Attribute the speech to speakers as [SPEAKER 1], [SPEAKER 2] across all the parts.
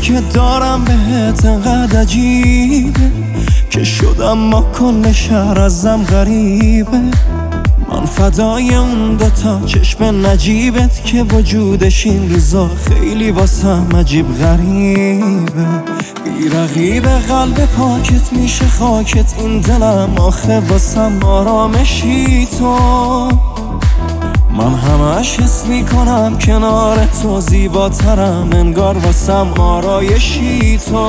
[SPEAKER 1] که دارم بهت انقدر عجیبه که شدم با کل شهر ازم غریبه. من فدای اون دوتا چشم نجیبت که وجودش این روزا خیلی واسم عجیب غریبه. بی رقیب قلب پاکت میشه خاکت این دلم، آخه واسم آرامشی تو. من همش حس میکنم کنار تو زیباترم، انگار واسم آرایشی تو.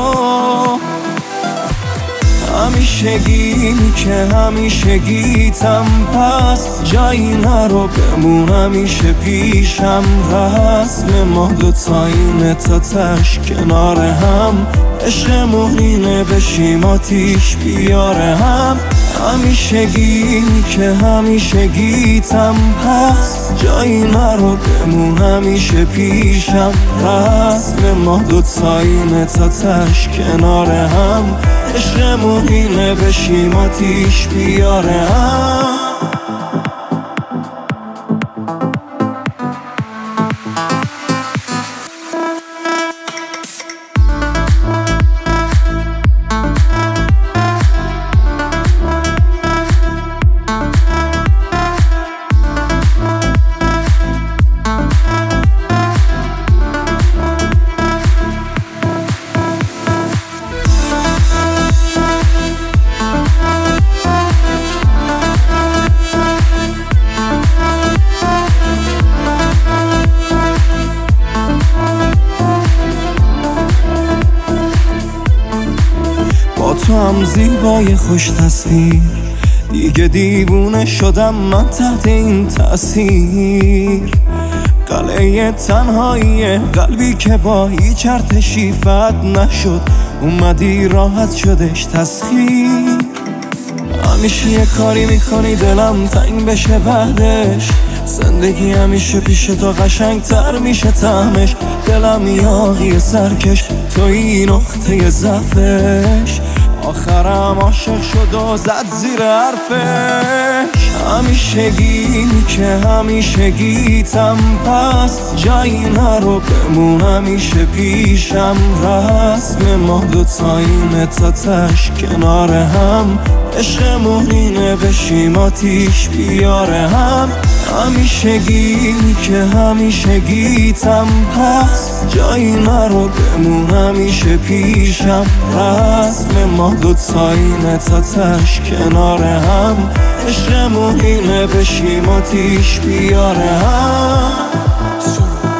[SPEAKER 1] همیشگی که همیشگیتم، پس جایی نرو بمون همیشه پیشم. رسم ما دوتاییم تا تش کنار هم، عشقمون اینه بشیم آتیش بیاره هم. همیشگی که همیشگیتم، پس جایی نرو بمون همیشه پیشم. رسم ما دوتاییم تا تش کنار هم، عشقمون اینه بشیم آتیش بیاره هم. تو هم زیبای خوش تصویر، دیگه دیوونه شدم من تحت این تأثیر. قلعه تنهایی قلبی که با هیچ ارتشی فتح نشد، اومدی راحت شدش تسخیر. همیشه یه کاری میکنی دلم تنگ بشه بعدش، زندگی همیشه پیش تو قشنگتر میشه طعمش. دلم یاغی سرکش توی نقطه ضعفش، آخرم عاشق شد و زد زیر حرفش. همیشگی که همیشگیتم، پس جایی نرو بمون همیشه پیشم. رسم ما دوتاییم تا تش کنار هم، عشقمون اینه بشیم آتیش بیاره هم. همیشگی که همیشگیتم، پس جایی نرو بمون همیشه پیشم. رسم ما دوتاییم تا تش کنار هم، عشقمون اینه بشیم آتیش بیاره هم.